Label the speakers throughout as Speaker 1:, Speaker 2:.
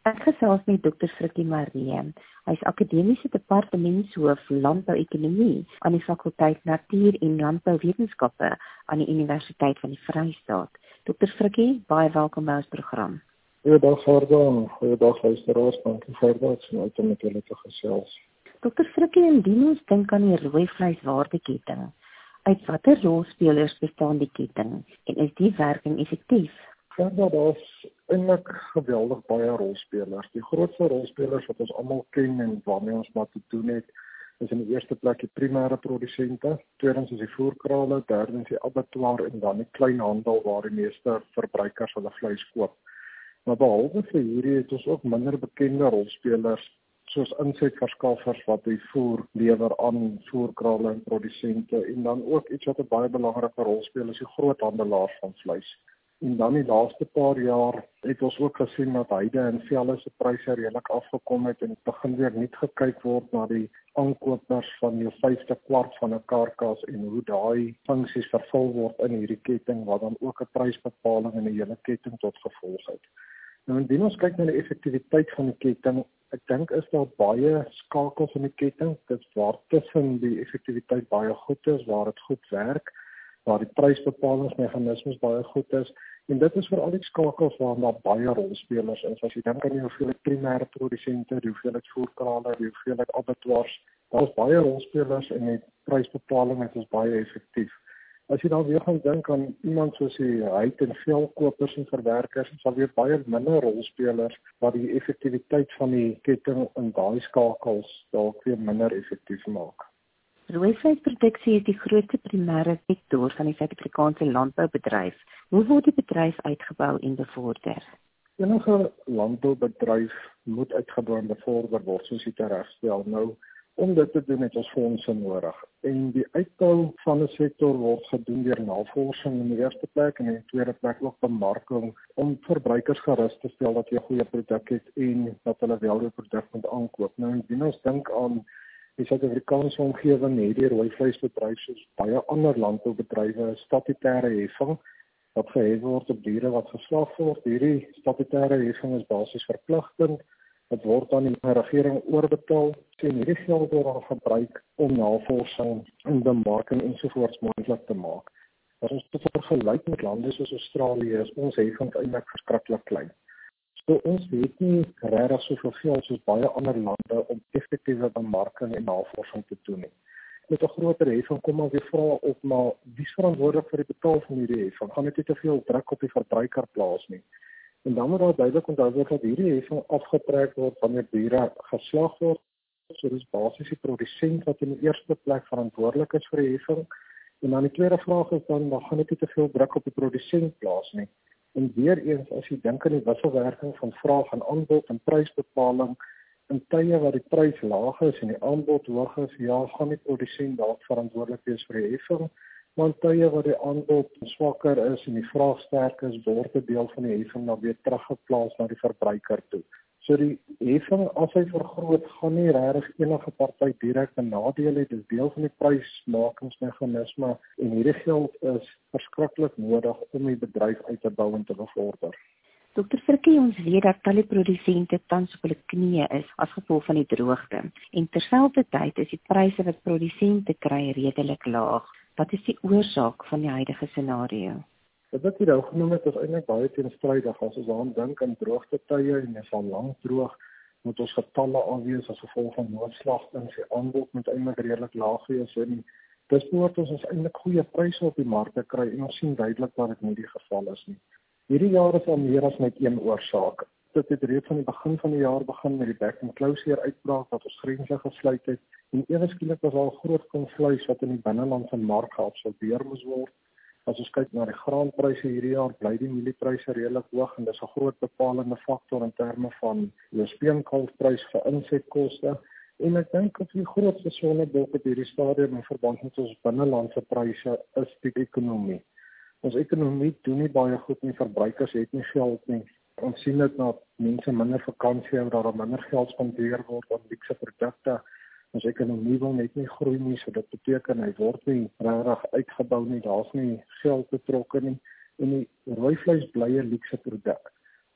Speaker 1: Ek gesels met Dr. Frikkie Maree. Hy is akademiese departementshoof landbouekonomie aan die fakulteit Natuur- en Landbouwetenskappe aan die Universiteit van die Vrystaat. Dr. Frikkie, baie welkom by ons program.
Speaker 2: Goeiedag Gerda en goeiedag luisteraars, dankie Gerda, ek sien uit om met julle te gesels.
Speaker 1: Dr. Frikkie, indien ons dink aan die rooi vleiswaardeketting, uit watter rolspelers bestaan die ketting en is die werking effektief?
Speaker 2: Gerda, daar is eintlik geweldig baie rolspelers. Die grootste rolspelers wat ons almal ken en waarmee ons maar te doen het, is in die eerste plek die primêre produsente, tweedens is die voerkrale, derdens die abattoir en dan die kleinhandel waar die meeste verbruikers hulle vleis koop. Maar behalwe vir hierdie het ons ook minder bekende rolspelers soos insetverskaffers wat die voer lewer aan voerkrale en produsente en dan ook iets wat 'n baie belangrike rol speel is die groothandelaars van vleis. En dan die laaste paar jaar het ons ook gesien dat heide en velle se pryse redelik afgekom het en dit begin weer nuut gekyk word na die aankopers van jou 5de kwart van 'n karkas en hoe daai funksies vervul word in hierdie ketting wat dan ook 'n prysbepaling in die hele ketting tot gevolg het. Nou indien ons kyk na die effektiwiteit van die ketting, ek dink is daar baie skakels in die ketting, dit waar tussen die effektiwiteit baie goed is, waar dit goed werk, waar die prysbepalingsmeganismes baie goed is, en dit is vir al die skakels waar daar baie rolspelers is. As jy dink aan die hoeveelheid primêre produsente, die hoeveelheid voerkrale, die hoeveelheid abattoirs, daar is baie rolspelers en die prysbepaling is baie effektief. As jy dan weer gaan dink aan iemand soos die huid- en velkopers en verwerkers, sal weer baie minder rolspelers wat die effektiwiteit van die ketting in daai skakels dalk weer minder effektief maak.
Speaker 1: Rooi vleisproduksie is die grootste primêre sektor van die Suid-Afrikaanse landboubedryf. Hoe word die bedryf uitgebou en bevorder?
Speaker 2: Enige landboubedryf moet uitgebou en bevorder word, soos jy teregstel. Nou, om dit te doen het ons fondse nodig. En die uitbou van 'n sektor word gedoen deur navorsing in die eerste plek en in die tweede plek ook bemarking om verbruikers gerus te stel dat jy 'n goeie produk het en dat hulle wel die produk moet aankoop. Nou, indien ons dink aan die Suid-Afrikaanse omgewing, het die rooi vleisbedryf soos baie ander landboubedrywe 'n statutêre heffing wat gehef word op diere wat geslag word. Hierdie statutêre heffing is basies verpligtend. Dit word aan die regering oorbetaal en hierdie geld word dan gebruik om navorsing en bemarking ensovoorts moontlik te maak. As ons dit vergelyk met lande soos Australië, is ons heffing eintlik verskriklik klein. So ons het nie regtig soveel geld soos baie ander lande om effektiewe bemarking en navorsing te doen nie. Met 'n groter heffing kom maar weer vra op, maar wie is verantwoordelik vir die betaal van hierdie heffing? Gaan dit nie te veel druk op die verbruiker plaas nie? En dan moet daar duidelik onthou word dat hierdie heffing afgetrek word wanneer diere geslag word. So dis basies die produsent wat in die eerste plek verantwoordelik is vir die heffing. En dan die tweede vraag is dan gaan dit nie te veel druk op die produsent plaas nie. En weer eens, as jy dink aan die wisselwerking van vraag en aanbod en prysbepaling, in tye waar die prys laag is en die aanbod hoog is, ja, gaan die produsent dalk verantwoordelik wees vir die heffing, maar in tye waar die aanbod swakker is en die vraag sterk is, word 'n deel van die heffing dan weer teruggeplaas na die verbruiker toe. So die heffing, as hy vergroot, gaan nie regtig enige party direk 'n nadeel hê. Dit is deel van die prysmakingsmeganisme en hierdie geld is verskriklik nodig om die bedryf uit te bou en te bevorder.
Speaker 1: Dr. Frikkie, ons weet dat talle produsente tans op hulle knieë is as gevolg van die droogte. En terselfdertyd is die pryse wat produsente kry redelik laag. Wat is die oorsaak van die huidige scenario?
Speaker 2: Dit wat jy nou genoem het, is eintlik baie teenstrydig. As ons daaraan dink aan droogte tye en is al lank droog, moet ons getalle aanwees as gevolg van noodslagtings. Die aanbod moet eintlik redelik laag wees en dis behoort ons eintlik goeie pryse op die mark te kry en ons sien duidelik dat dit nie die geval is nie. Hierdie jaar is al meer as net een oorsaak. Dit het reeds aan die begin van die jaar begin met die back and closure uitbraak wat ons grense gesluit het en ewe skielik was al groot kom vleis wat in die binnelandse mark geabsorbeer moes word. As ons kyk na die graanpryse hierdie jaar, bly die mieliepryse redelik hoog en dis 'n groot bepalende faktor in terme van jou speenkalfprys vir insetkoste. En ek dink dat die grootste sonnebolk op hierdie stadium in verband met ons binnelandse pryse is die ekonomie. Ons ekonomie doen nie baie goed nie, verbruikers het nie geld nie. Ons sien dit dat mense minder vakansie hou, dat minder geld spandeer word aan luukse produkte. Ons ekonomie wil net nie groei nie, so dit beteken hy word nie regtig uitgebou nie, daar's nie geld betrokke nie en die rooi vleis bly 'n luukse produk.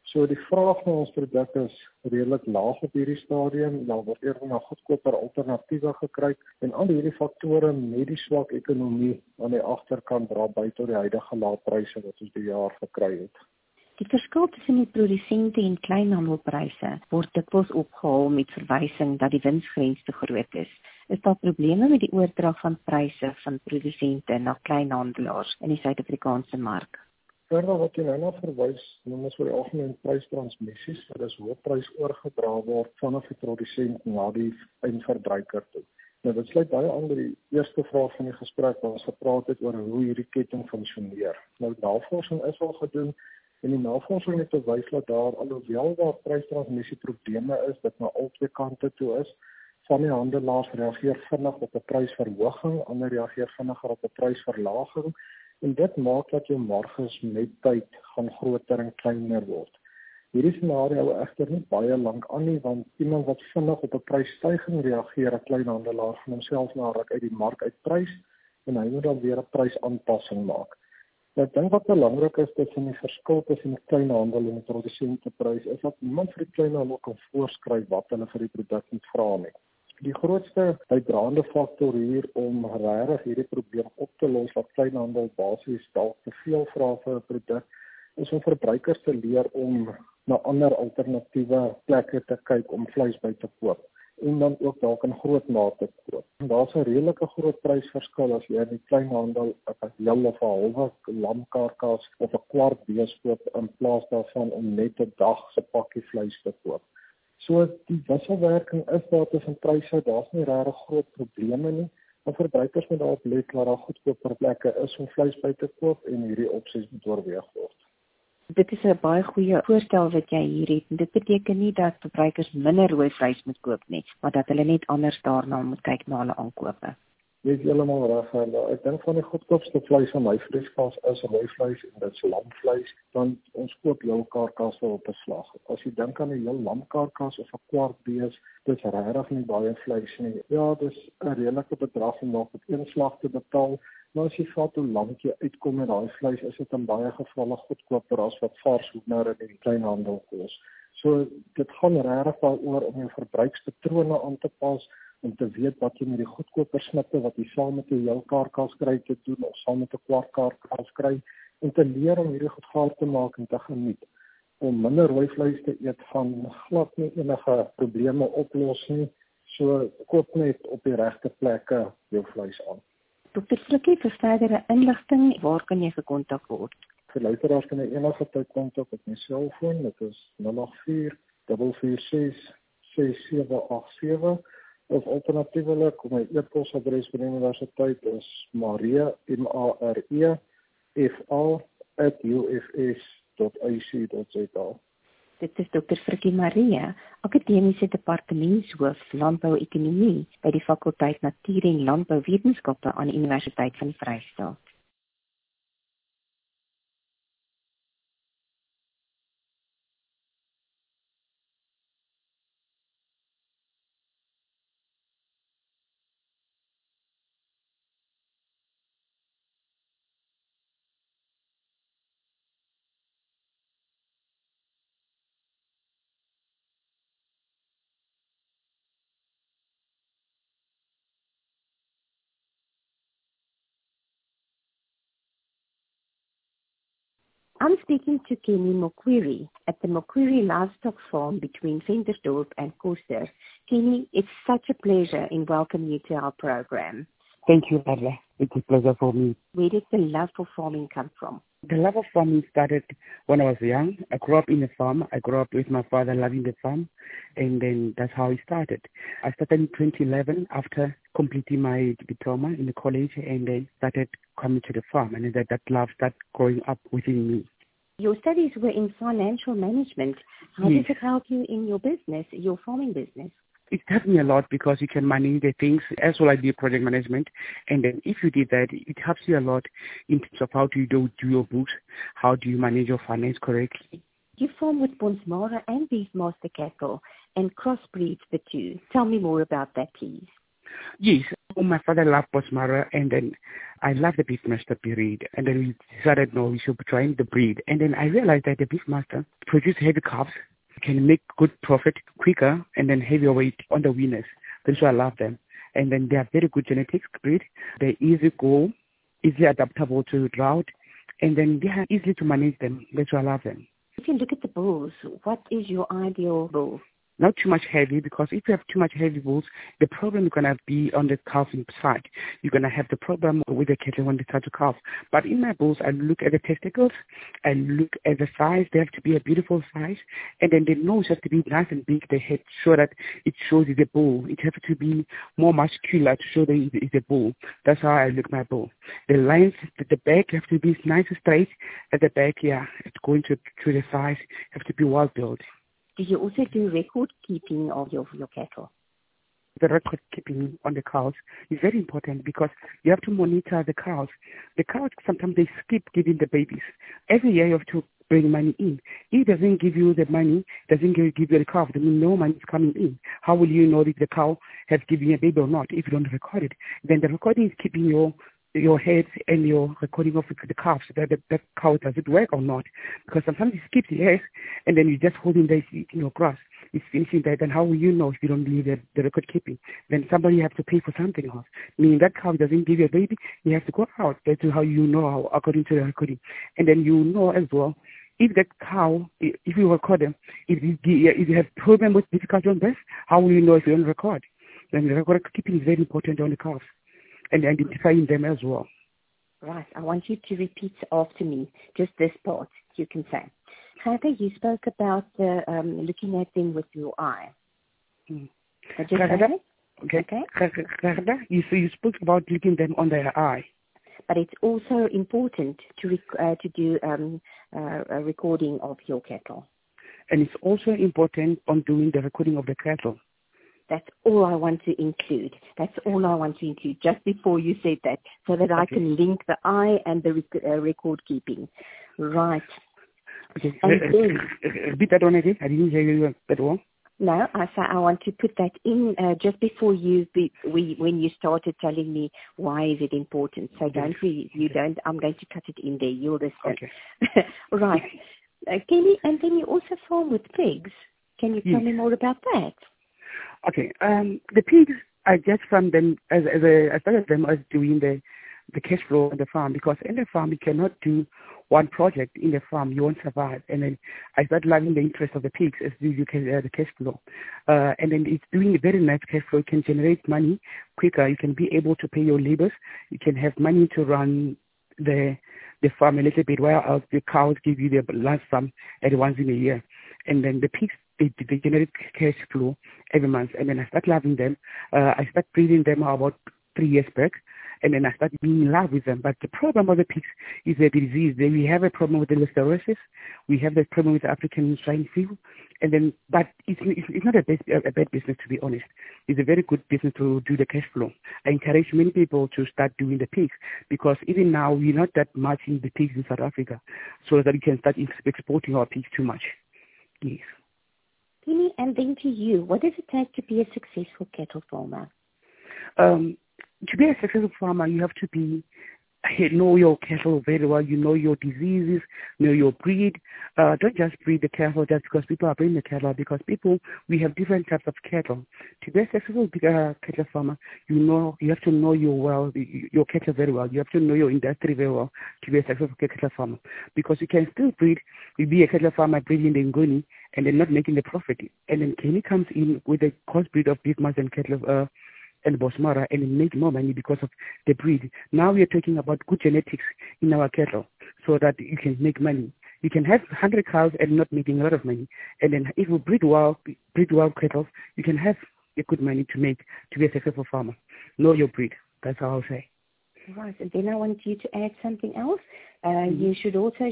Speaker 2: So die vraag na ons produk is redelik laag op hierdie stadium. Daar word eerder na goedkoper alternatiewe gekry en al hierdie faktore met die swak ekonomie aan die agterkant dra by tot die huidige lae pryse wat ons die jaar gekry het.
Speaker 1: Die verskil tussen die produsente en kleinhandelpryse word dikwels opgehaal met verwysing dat die winsgrens te groot is. Is daar probleme met die oordrag van pryse van produsente na kleinhandelaars in die Suid-Afrikaanse mark?
Speaker 2: Verder wat jy nou na verwys, noem ons vir die algemeen prystransmissies, dit is hoe prys oorgedra word vanaf die produsent na die eindverbruiker toe. Nou dit sluit baie aan by die eerste vraag van die gesprek waar ons gepraat het oor hoe hierdie ketting funksioneer. Nou navorsing is al gedoen en die navorsing het bewys dat daar alhoewel daar prystransmissie probleme is, dit na albei kante toe is. Van die handelaars reageer vinnig op 'n prysverhoging, ander reageer vinniger op 'n prysverlaging. En dit maak dat jou marges met tyd gaan groter en kleiner word. Hierdie scenario hou egter nie baie lank aan nie, want iemand wat vinnig op 'n prysstyging reageer, 'n kleinhandelaar gaan homself na ruk uit die mark uitprys en hy moet dan weer 'n prysaanpassing maak. Nou, ek dink wat belangrik is tussen die verskil tussen die kleinhandel en die produsenteprys is dat niemand vir die kleinhandel kan voorskryf wat hulle vir die produk moet vra nie. Die grootste bydraende faktor hier om regtig hierdie probleem op te los wat kleinhandel basies dalk te veel vra vir 'n produk is om verbruikers te leer om na ander alternatiewe plekke te kyk om vleis by te koop en dan ook dalk in groot mate koop. Daar's 'n redelike groot prysverskil as jy in die kleinhandel 'n heel of 'n halwe lamkarkas of 'n kwart bees koop in plaas daarvan om net 'n dag se pakkie vleis te koop. So die wisselwerking is daar tussen pryse, daar's nie regtig groot probleme nie, maar verbruikers moet daarop let dat daar goedkoper plekke is om vleis by te koop en hierdie opsies moet oorweeg word.
Speaker 1: Dit is 'n baie goeie voorstel wat jy hier het. Dit beteken nie dat verbruikers minder rooi vleis moet koop nie, maar dat hulle net anders daarna moet kyk na hulle aankope.
Speaker 2: Jy is heeltemal reg, Gerda. Ek dink van die goedkoopste vleis van my vleiskas is rooi vleis en dit is lamvleis, dan ons koop heel karkasse op 'n slag. As jy dink aan 'n heel lamkarkas of 'n kwart bees, dis regtig nie baie vleis nie. Ja, dis 'n redelike bedrag om nog op een slag te betaal, maar as jy vat hoe lank jy uitkom met daai vleis, is dit in baie gevalle goedkoper as wat vars hoender in die kleinhandel kos. So dit gaan regtig daaroor om jou verbruikspatrone aan te pas, om te weet wat jy met die goedkoper snitte wat jy saam met 'n heel karkas kry te doen of saam met 'n kwart karkas kry en te leer om hierdie goed gaar te maak en te geniet. Om minder rooi vleis te eet gaan glad nie enige probleme oplos nie. So koop net op die regte plekke jou vleis aan.
Speaker 1: Dr. Frikkie, vir verdere inligting, waar kan jy gekontak word?
Speaker 2: Vir luisteraars kan jy enige tyd kontak op my selfoon, dit is 084 446 6787. Of alternatiefelik, my e-posadres by die universiteit is maria.fa@ufs.ac.za.
Speaker 1: Dit is Dr. Frikkie Marie, Akademiese Departementshoof Landbou-ekonomie by die Fakulteit Natuur- en Landbouwetenskappe aan die Universiteit van die Vrystaat. I'm speaking to Kenny Mokwiri at the Mokwiri Livestock Farm between Ventersdorp and Koster. Kenny, it's such a pleasure in welcoming you to our program.
Speaker 3: Thank you, Adla. It's a pleasure for me.
Speaker 1: Where did the love for farming come from?
Speaker 3: The love of farming started when I was young. I grew up in a farm. I grew up with my father loving the farm, and then that's how it started. I started in 2011 after completing my diploma in the college, and then started coming to the farm, and then that love started growing up within me.
Speaker 1: Your studies were in financial management. How
Speaker 3: Yes.
Speaker 1: does it help you in your business, your farming business?
Speaker 3: It helped me a lot because you can manage the things as well as the project management. And then if you did that, it helps you a lot in terms of how do you do your books, how do you manage your finance correctly.
Speaker 1: You farm with Bonsmara and Beefmaster cattle and crossbreeds the two. Tell me more about that, please.
Speaker 3: Yes, my father loved Bosmara, and then I loved the Beefmaster breed. And then we decided, no, we should try the breed. And then I realized that the Beefmaster produces heavy calves, can make good profit quicker, and then heavier weight on the winners. That's why I love them. And then they are very good genetics breed. They're easy go, easily adaptable to drought, and then they are easy to manage them. That's why I love them.
Speaker 1: If you look at the bulls, what is your ideal bull?
Speaker 3: Not too much heavy, because if you have too much heavy bulls, the problem is going to be on the calving side. You're going to have the problem with the cattle when they start to calve. But in my bulls, I look at the testicles, I look at the size. They have to be a beautiful size, and then the nose has to be nice and big, the head, so that it shows it's a bull. It has to be more muscular to show that it's a bull. That's how I look at my bull. The lines, the back have to be nice and straight. At the back, it's going to the size, have to be well built.
Speaker 1: Do you also do record keeping of your cattle?
Speaker 3: The record keeping on the cows is very important, because you have to monitor the cows. The cows, sometimes they skip giving the babies. Every year you have to bring money in. If it doesn't give you the money, doesn't give you the cow, then no money is coming in. How will you know if the cow has given a baby or not if you don't record it? Then the recording is keeping your head and your recording of the calves, that the cow, does it work or not? Because sometimes it skips years, and then you're just holding there, eating your grass. It's finishing that. Then how will you know if you don't leave the record keeping? Then somebody have to pay for something else. Meaning that cow doesn't give you a baby, you have to go out. That's how you know, according to the recording. And then you know as well, if that cow, if you record them, if you have problem with difficulty on birth, how will you know if you don't record? Then the record keeping is very important on the cows, and identifying them as well.
Speaker 1: Right. I want you to repeat after me, just this part, you can say. Heather, you spoke about looking at them with your eye.
Speaker 3: Okay. You spoke about looking them on their eye.
Speaker 1: But it's also important to do a recording of your cattle.
Speaker 3: And it's also important on doing the recording of the cattle.
Speaker 1: That's all I want to include. Just before you said that, so that I can link the eye and the record keeping. Right.
Speaker 3: Okay. Repeat that one again. I didn't hear you at all.
Speaker 1: No, I want to put that in just before when you started telling me why is it important. So don't. I'm going to cut it in there. You'll listen.
Speaker 3: Okay.
Speaker 1: Right. Then you also farm with pigs. Can you tell me more about that?
Speaker 3: Okay. The pigs, I just from them I started them as doing the cash flow on the farm, because in the farm you cannot do one project in the farm, you won't survive. And then I started loving the interest of the pigs as you can the cash flow. And then it's doing a very nice cash flow. You can generate money quicker. You can be able to pay your laborers. You can have money to run the farm a little bit, while the cows give you the lump sum at once in a year. And then the pigs, they generate cash flow every month. And then I start loving them. I start breeding them about 3 years back. And then I started being in love with them. But the problem of the pigs is the disease. We have a problem with the listeriosis. We have the problem with the African swine fever. And then, but it's not a bad business, to be honest. It's a very good business to do the cash flow. I encourage many people to start doing the pigs, because even now we're not that much in the pigs in South Africa, so that we can start exporting our pigs too much. Yes.
Speaker 1: Tini, and then to you, what does it take to be a successful cattle farmer?
Speaker 3: To be a successful farmer, you have to know your cattle very well. You know your diseases, know your breed. Don't just breed the cattle just because people are breeding the cattle, because we have different types of cattle. To be a successful cattle farmer, you have to know your cattle very well. You have to know your industry very well to be a successful cattle farmer, because you can still be a cattle farmer breeding the Ngoni and then not making the profit. And then Kenny comes in with a crossbreed of Beefmaster and cattle and Bosmara, and make more money because of the breed. Now we are talking about good genetics in our cattle, so that you can make money. You can have 100 cows and not making a lot of money. And then if you breed wild cattle, you can have a good money to be a successful farmer. Know your breed. That's how I'll say.
Speaker 1: Right, and then I want you to add something else. You should also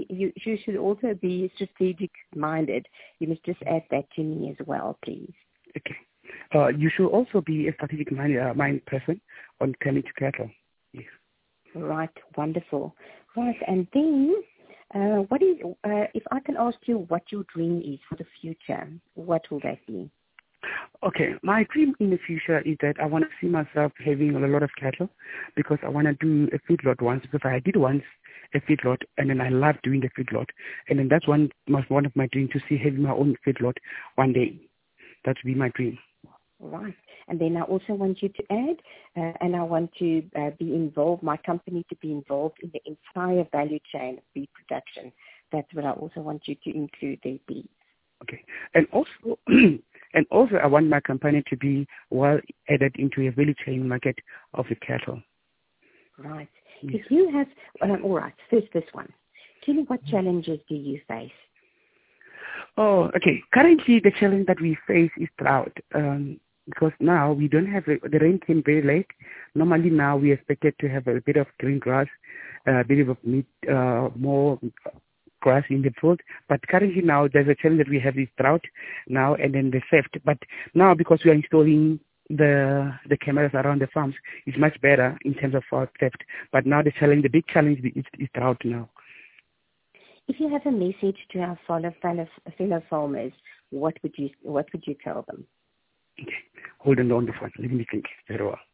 Speaker 1: be strategic minded. You must just add that to me as well, please.
Speaker 3: Okay. You should also be a strategic mind person on coming to cattle. Yes.
Speaker 1: Right, wonderful. Right, and then what is if I can ask you what your dream is for the future, what will that be?
Speaker 3: Okay, my dream in the future is that I want to see myself having a lot of cattle because I want to do a feedlot once, because I did once a feedlot and then I love doing the feedlot. And then that's one of my dreams, to see having my own feedlot one day. That would be my dream.
Speaker 1: Right. And then I also want you to add, and I want to be involved, my company to be involved in the entire value chain of beef production. That's what I also want you to include there, please.
Speaker 3: Okay. And also, I want my company to be well added into a value chain market of the cattle.
Speaker 1: Right.
Speaker 3: Yes.
Speaker 1: If you have, all right, first this one. Tell me, what challenges do you face?
Speaker 3: Oh, okay. Currently, the challenge that we face is drought. Because now we don't have, the rain came very late. Normally now we expected to have a bit of green grass, a bit of meat, more grass in the field. But currently now there's a challenge that we have this drought now and then the theft. But now because we are installing the cameras around the farms, it's much better in terms of theft. But now the big challenge is drought now.
Speaker 1: If you have a message to our fellow farmers, what would you tell them?
Speaker 3: Okay. Hold on the phone. Let me think very well.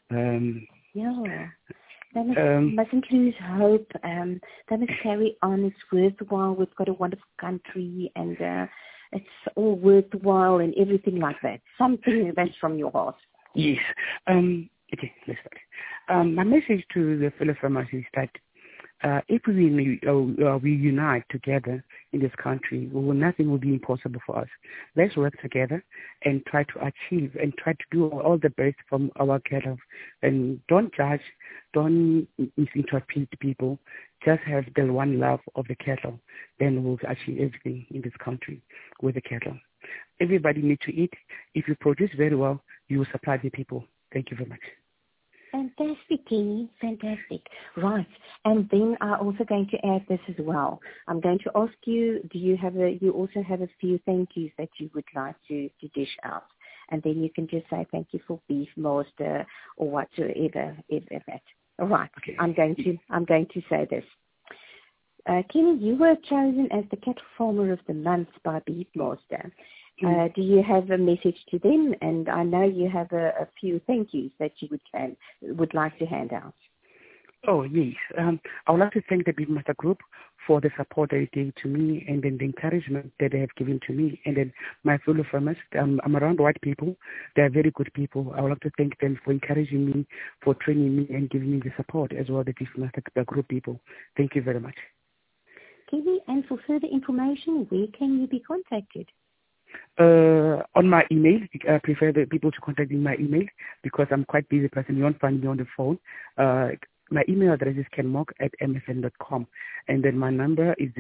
Speaker 1: They mustn't lose hope. They must carry on. It's worthwhile. We've got a wonderful country, and it's all worthwhile and everything like that. Something that's from your heart.
Speaker 3: Yes. Okay, let's start. My message to the fellow farmers is that if we unite together in this country, nothing will be impossible for us. Let's work together and try to achieve and try to do all the best from our cattle. And don't judge, don't misinterpret people. Just have the one love of the cattle. Then we'll achieve everything in this country with the cattle. Everybody needs to eat. If you produce very well, you will supply the people. Thank you very much.
Speaker 1: Fantastic, Kenny. Fantastic. Right. And then I'm also going to add this as well. I'm going to ask you, you also have a few thank yous that you would like to dish out? And then you can just say thank you for Beef Master or whatsoever, if that. All right.
Speaker 3: Okay.
Speaker 1: I'm going to say this. Kenny, you were chosen as the Cattle Farmer of the Month by Beef Master. Do you have a message to them? And I know you have a few thank yous that you would like to hand out.
Speaker 3: Oh, yes. I would like to thank the Beef Master Group for the support they gave to me and then the encouragement that they have given to me. And then my fellow farmers, I'm around white people. They are very good people. I would like to thank them for encouraging me, for training me and giving me the support as well, the Beef Master Group people. Thank you very much.
Speaker 1: Kenny, and for further information, where can you be contacted?
Speaker 3: On my email, I prefer the people to contact me in my email because I'm quite busy person. You won't find me on the phone. My email address is kenmock@msn.com, and then my number is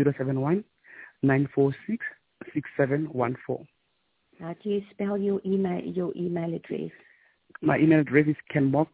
Speaker 3: 071-946-6714.
Speaker 1: How do you spell your email address?
Speaker 3: My email address is kenmock,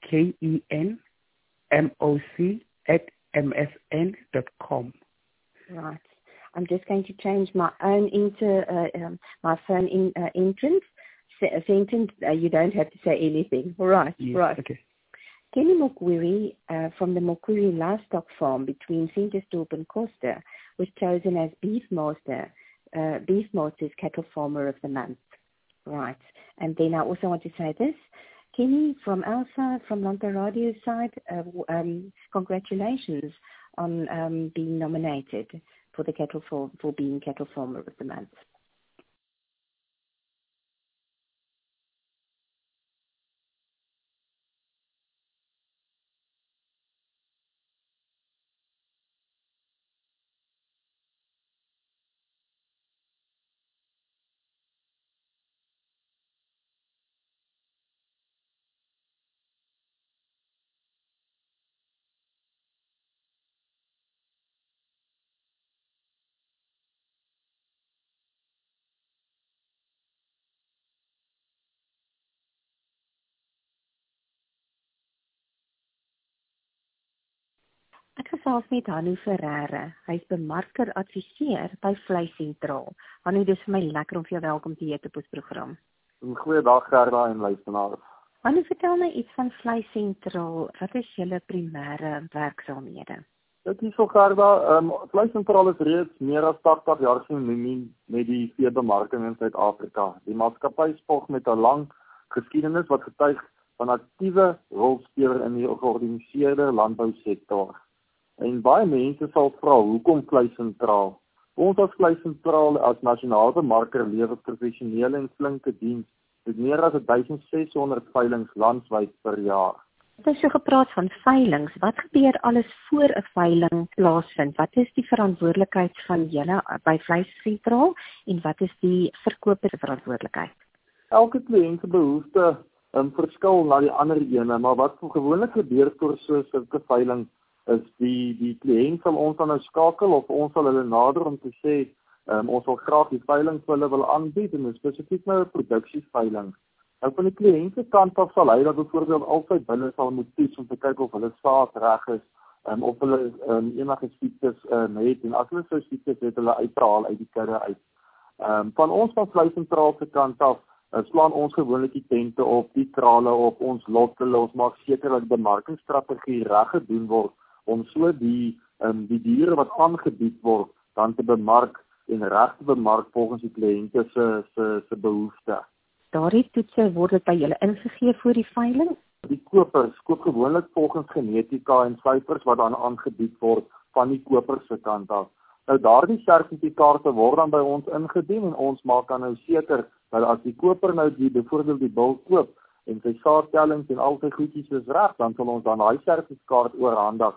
Speaker 3: KENMOC@msn.com.
Speaker 1: Right. I'm just going to change my own my phone entrance sentence. You don't have to say anything. All right.
Speaker 3: Yes,
Speaker 1: right.
Speaker 3: Okay.
Speaker 1: Kenny Mokwiri from the Mokwiri Livestock Farm between Centersdorp and Koster was chosen as Beef Master's Cattle Farmer of the Month. Right. And then I also want to say this. Kenny, from our side, from Lanta Radio's side, congratulations on being nominated for the for being Cattle Farmer of the Month. Ek gesels met Hanno Ferreira. Hy's bemarker adviseur by Vleis Sentraal. Hanno, dis vir my lekker om vir jou welkom te heet op ons program.
Speaker 4: Goeiedag Gerda en luisteraars.
Speaker 1: Hanno, vertel my iets van Vleis Sentraal. Wat is julle primêre werksaamhede?
Speaker 4: Dit is so Gerda, Vleissentraal is reeds meer as 80 jaar sinoniem met die veebemarking in Suid-Afrika. Die maatskappy spog met 'n lang geskiedenis wat getuig van aktiewe rolspeler in die georganiseerde landbousektor. En baie mense sal vra, hoekom Vleissentraal? Ons as Vleissentraal as nasionale bemarker lewer professionele en flinke diens met meer as 1600 veilings landwyd per jaar.
Speaker 1: Het is so gepraat van veilings. Wat gebeur alles voor 'n veiling plaasvind? Wat is die verantwoordelikheid van julle by Vleissentraal en wat is die verkoper se verantwoordelikheid?
Speaker 4: Elke kliënt se behoefte verskil na die ander ene, maar wat gewoonlik gebeur vir sulke veiling is die kliënt sal ons dan nou skakel of ons sal hulle nader om te sê ons wil graag die veiling vir hulle wil aanbied en spesifiek nou 'n produksieveiling. Nou van die kliënt se kant af sal hy dat byvoorbeeld altyd binne sal moet toets om te kyk of hulle saad reg is, of hulle enige siektes het en as hulle so siektes het hulle uithaal uit die kudde uit. Van ons van Vleissentraal se kant af slaan ons gewoonlik die tente op, die krale op, ons lotte, ons maak seker dat die bemarkingsstrategie reg gedoen word om so die diere wat aangebied word dan te bemark en reg te bemark volgens die kliënte se behoefte.
Speaker 1: Daardie toetse word dit by julle ingegee voor die veiling?
Speaker 4: Die kopers koop gewoonlik volgens genetika en syfers wat dan aangebied word van die kopers se kant af. Nou daardie sertifikate word dan by ons ingedien en ons maak dan nou seker dat as die koper nou byvoorbeeld die bul koop en sy saadtellings en al sy goedjies is reg, dan sal ons dan daai sertifikaat oorhandig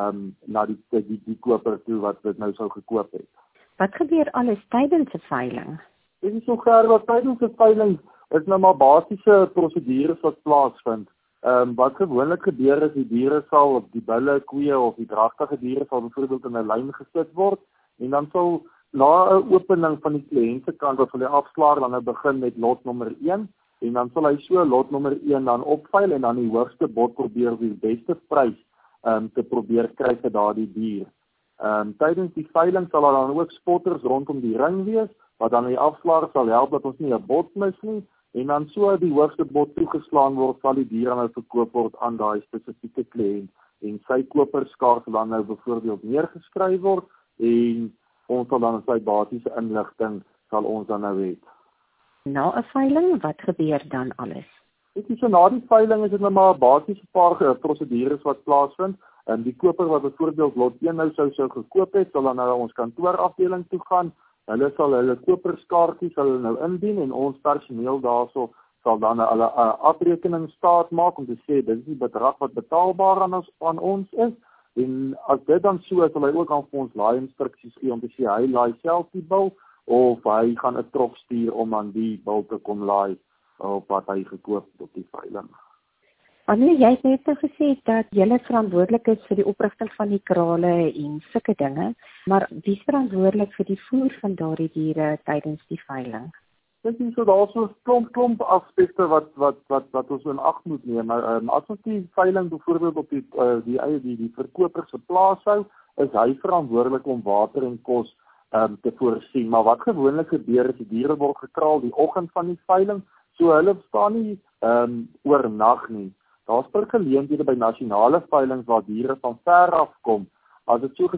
Speaker 4: na die koper toe wat dit nou sou gekoop het.
Speaker 1: Wat gebeur alles tydens 'n veiling?
Speaker 4: Dit is so gaar wat tydens 'n veiling is nou maar basiese prosedures wat plaasvind. Wat gewoonlik gebeur is die diere sal op die bulle, koeie of die dragtige diere sal byvoorbeeld in 'n lyn gesit word en dan sal na 'n opening van die kliënt se kant of hulle afslaer dan nou begin met lot nommer 1 en dan sal hy so lot nommer 1 dan opveil en dan die hoogste bod probeer die beste prys te probeer kry vir daardie dier. Tydens die veiling sal daar dan ook spotters rondom die ring wees wat dan die afslaer sal help dat ons nie 'n bod mis nie en dan so die hoogste bod toegeslaan word sal die dier dan nou verkoop word aan daai spesifieke kliënt en sy koperskaart sal dan nou byvoorbeeld neergeskryf word en ons sal dan sy basiese inligting sal ons dan nou hê.
Speaker 1: Na 'n veiling, wat gebeur dan alles?
Speaker 4: Dit is so na die veiling is dit nou maar basiese paar prosedures wat plaasvind. Die koper wat byvoorbeeld lot 1 nou sou gekoop het, sal dan nou ons kantoorafdeling toe gaan. Hulle sal hulle koperskaartjies sal hulle nou indien en ons personeel daarso sal dan hulle afrekening staat maak om te sê dit is die bedrag wat betaalbaar aan ons is. En as dit dan so is, sal hy ook aan vir ons laai instruksies gee om te sê hy laai self die bil of hy gaan 'n trof stuur om aan die bil te kom laai op wat hy gekoop het op die veiling.
Speaker 1: Annelie, jy het net gesê dat jy verantwoordelik is vir die oprigting van die krale en sulke dinge, maar wie is verantwoordelik vir die voer van daardie diere tydens die veiling?
Speaker 4: Dit is so daar's so 'n klomp aspekte wat ons in ag moet neem. As ons die veiling byvoorbeeld op die verkoper se plaas hou, is hy verantwoordelik om water en kos te voorsien. Maar wat gewoonlik gebeur is die diere word gekraal die oggend van die veiling, so hulle staan nie oornag nie. Daar's per geleenthede by nasionale veilings waar diere van ver af kom. As dit so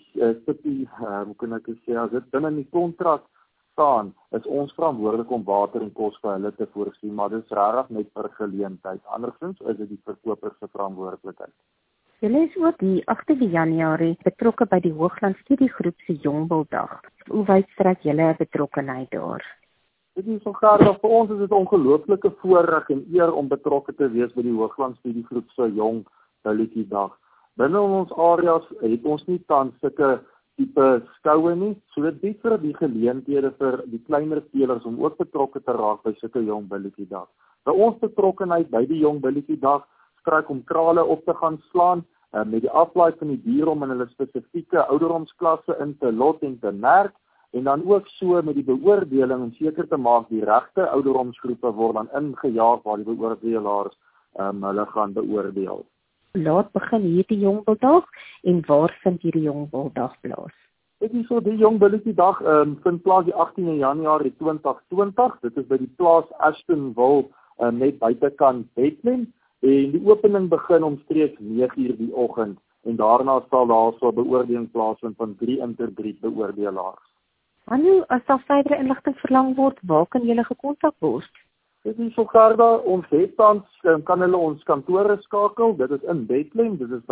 Speaker 4: hoe kan ek sê, as dit binne in die kontrak staan, is ons verantwoordelik om water en kos vir hulle te voorsien, maar dit is regtig net per geleentheid. Andersins is dit die verkoper se verantwoordelikheid.
Speaker 1: Julle is ook die 8de Januarie betrokke by die Hoogland Studiegroep se Jongbuldag. Hoe wyd strek julle betrokkenheid daar?
Speaker 4: Dit is so gaar dat vir ons is dit 'n ongelooflike voorreg en eer om betrokke te wees by die Hoogland Studiegroep se Jong Billetjie Dag. Binne ons areas het ons nie tans sulke tipe skoue nie, so dit bied vir die geleenthede vir die kleiner teelers om ook betrokke te raak by sulke Jong Billetjie Dag. By ons betrokkenheid by die Jong Billetjie Dag strek om krale op te gaan slaan met die aflaai van die diere om in hulle spesifieke ouderdomsklasse in te lot en te merk en dan ook so met die beoordeling om seker te maak die regte ouderdomsgroepe word dan ingejaag waar die beoordelaars hulle gaan beoordeel.
Speaker 1: Laat begin hierdie Jongbuldag en waar vind hierdie Jongbuldag plaas?
Speaker 4: Dit is so die Jong Billetjie Dag vind plaas die 18de Januarie 2020. Dit is by die plaas Ashtonville net buitekant Bethlehem en die opening begin omstreeks 9:00 die oggend. en daarna sal daar so 'n beoordeling plaasvind van 3 integriteit beoordelaars.
Speaker 1: Hallo, as daar verdere inligting verlang word, waar kan julle gekontak word?
Speaker 4: Dit is Sogarda, ons het tans, kan hulle ons kantore skakel, dit is in Bethlehem, dit is by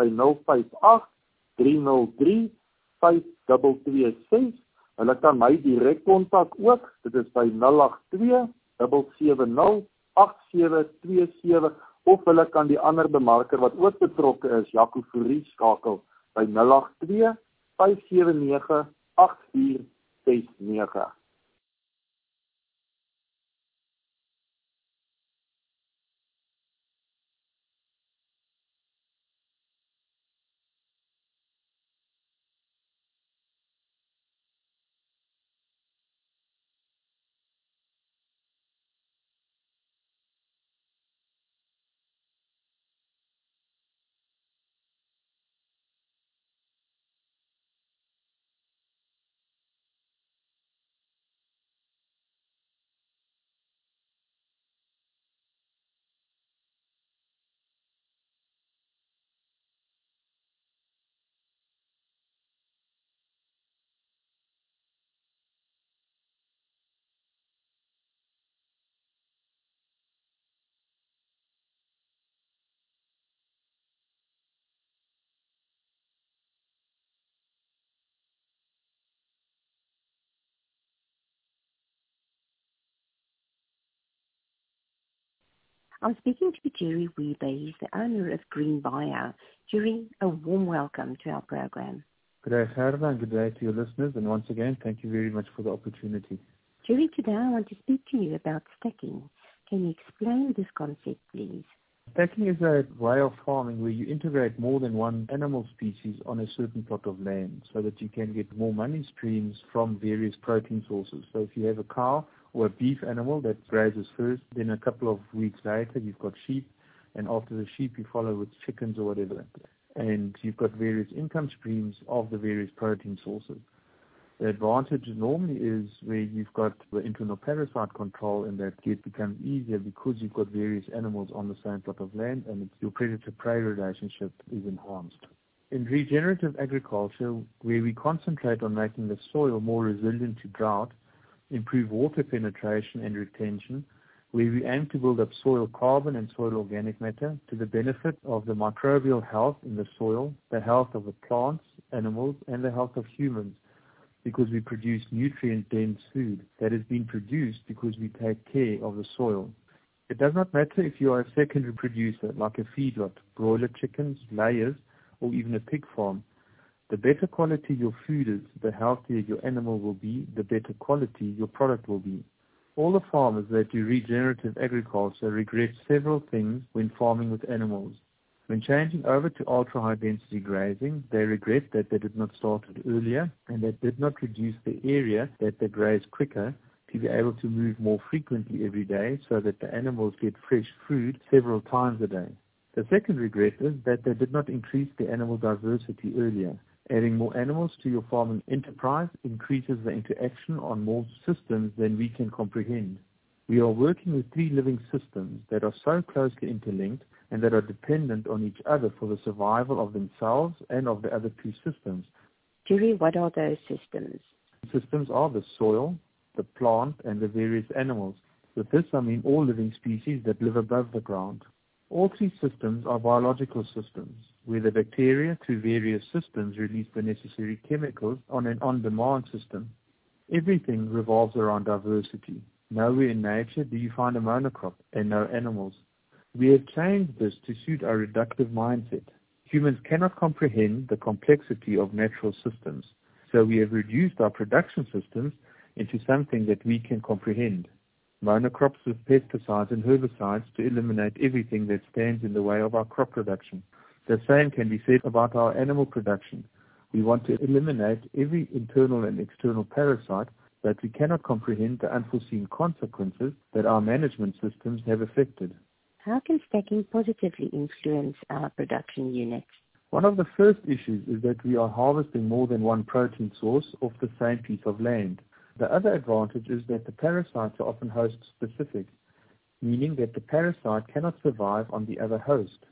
Speaker 4: 058-303-5226. Hulle kan my direk kontak ook, dit is by 082-770-8727, of hulle kan die ander bemarker wat ook betrokke is, Jaco Fourie, skakel by 082-579-8469.
Speaker 1: I'm speaking to Jerry Weber. He's the owner of Green Bio. Jerry, a warm welcome to our program.
Speaker 5: Good day, Gerda, and good day to your listeners. And once again, thank you very much for the opportunity.
Speaker 1: Jerry, today I want to speak to you about stacking. Can you explain this concept, please?
Speaker 5: Stacking is a way of farming where you integrate more than one animal species on a certain plot of land so that you can get more money streams from various protein sources. So if you have a cow or a beef animal that grazes first, then a couple of weeks later you've got sheep, and after the sheep you follow with chickens or whatever. And you've got various income streams of the various protein sources. The advantage normally is where you've got the internal parasite control, and that it becomes easier because you've got various animals on the same plot of land, and your predator-prey relationship is enhanced. In regenerative agriculture, where we concentrate on making the soil more resilient to drought, improve water penetration and retention, where we aim to build up soil carbon and soil organic matter to the benefit of the microbial health in the soil, the health of the plants, animals, and the health of humans, because we produce nutrient-dense food that has been produced because we take care of the soil. It does not matter if you are a secondary producer, like a feedlot, broiler chickens, layers, or even a pig farm. The better quality your food is, the healthier your animal will be, the better quality your product will be. All the farmers that do regenerative agriculture regret several things when farming with animals. When changing over to ultra-high density grazing, they regret that they did not start it earlier and that did not reduce the area that they graze quicker to be able to move more frequently every day so that the animals get fresh food several times a day. The second regret is that they did not increase the animal diversity earlier. Adding more animals to your farming enterprise increases the interaction on more systems than we can comprehend. We are working with 3 living systems that are so closely interlinked and that are dependent on each other for the survival of themselves and of the other 2 systems.
Speaker 1: Jerry, what are those systems?
Speaker 5: Systems are the soil, the plant, and the various animals. With this, I mean all living species that live above the ground. All 3 systems are biological systems, where the bacteria through various systems release the necessary chemicals on an on-demand system. Everything revolves around diversity. Nowhere in nature do you find a monocrop and no animals. We have changed this to suit our reductive mindset. Humans cannot comprehend the complexity of natural systems, so we have reduced our production systems into something that we can comprehend. Monocrops with pesticides and herbicides to eliminate everything that stands in the way of our crop production. The same can be said about our animal production. We want to eliminate every internal and external parasite, but we cannot comprehend the unforeseen consequences that our management systems have affected.
Speaker 1: How can stacking positively influence our production units?
Speaker 5: One of the first issues is that we are harvesting more than one protein source off the same piece of land. The other advantage is that the parasites are often host-specific, meaning that the parasite cannot survive on the other host.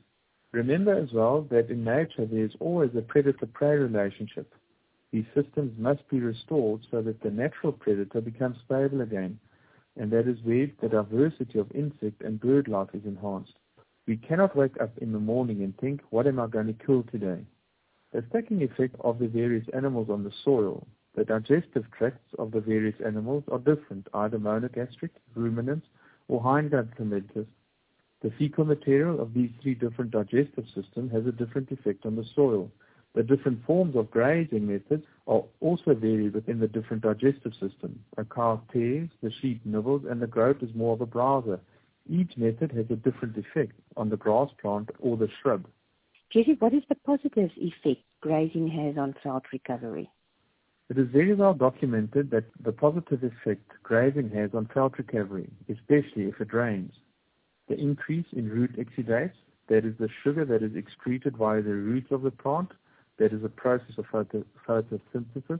Speaker 5: Remember as well that in nature there is always a predator-prey relationship. These systems must be restored so that the natural predator becomes stable again, and that is where the diversity of insect and bird life is enhanced. We cannot wake up in the morning and think, what am I going to kill today? The stacking effect of the various animals on the soil, the digestive tracts of the various animals are different, either monogastric, ruminants, or hindgut fermenters. The fecal material of these three different digestive systems has a different effect on the soil. The different forms of grazing methods are also varied within the different digestive systems. A cow tears, the sheep nibbles, and the goat is more of a browser. Each method has a different effect on the grass plant or the shrub.
Speaker 1: Jesse, what is the positive effect grazing has on veld recovery?
Speaker 5: It is very well documented that the positive effect grazing has on veld recovery, especially if it rains. The increase in root exudates, that is the sugar that is excreted via the roots of the plant, that is a process of photosynthesis.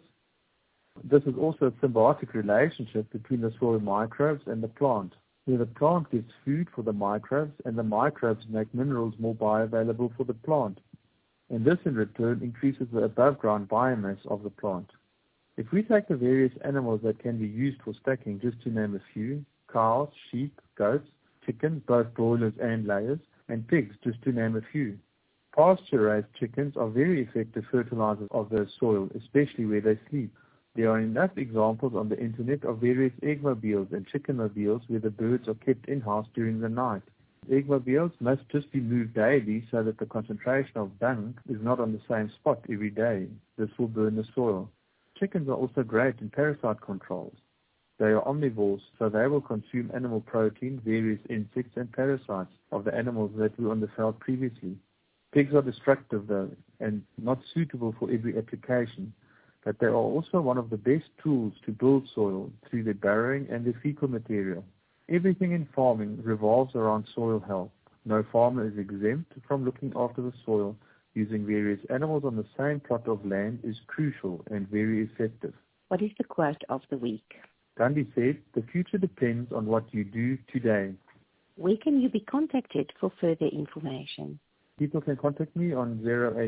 Speaker 5: This is also a symbiotic relationship between the soil microbes and the plant, where the plant gives food for the microbes and the microbes make minerals more bioavailable for the plant. And this in return increases the above-ground biomass of the plant. If we take the various animals that can be used for stacking, just to name a few, cows, sheep, goats, chickens, both broilers and layers, and pigs, just to name a few. Pasture-raised chickens are very effective fertilizers of the soil, especially where they sleep. There are enough examples on the internet of various eggmobiles and chickenmobiles where the birds are kept in-house during the night. Eggmobiles must just be moved daily so that the concentration of dung is not on the same spot every day. This will burn the soil. Chickens are also great in parasite controls. They are omnivores, so they will consume animal protein, various insects and parasites of the animals that were on the veld previously. Pigs are destructive though, and not suitable for every application, but they are also one of the best tools to build soil through their burrowing and their fecal material. Everything in farming revolves around soil health. No farmer is exempt from looking after the soil. Using various animals on the same plot of land is crucial and very effective.
Speaker 1: What is the quote of the week?
Speaker 5: Gandhi said, "The future depends on what you do today."
Speaker 1: Where can you be contacted for further information?
Speaker 5: People can contact me on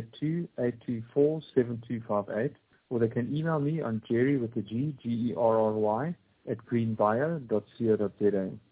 Speaker 5: 082-824-7258, or they can email me on Jerry with a G, Gerry, @greenbio.co.za.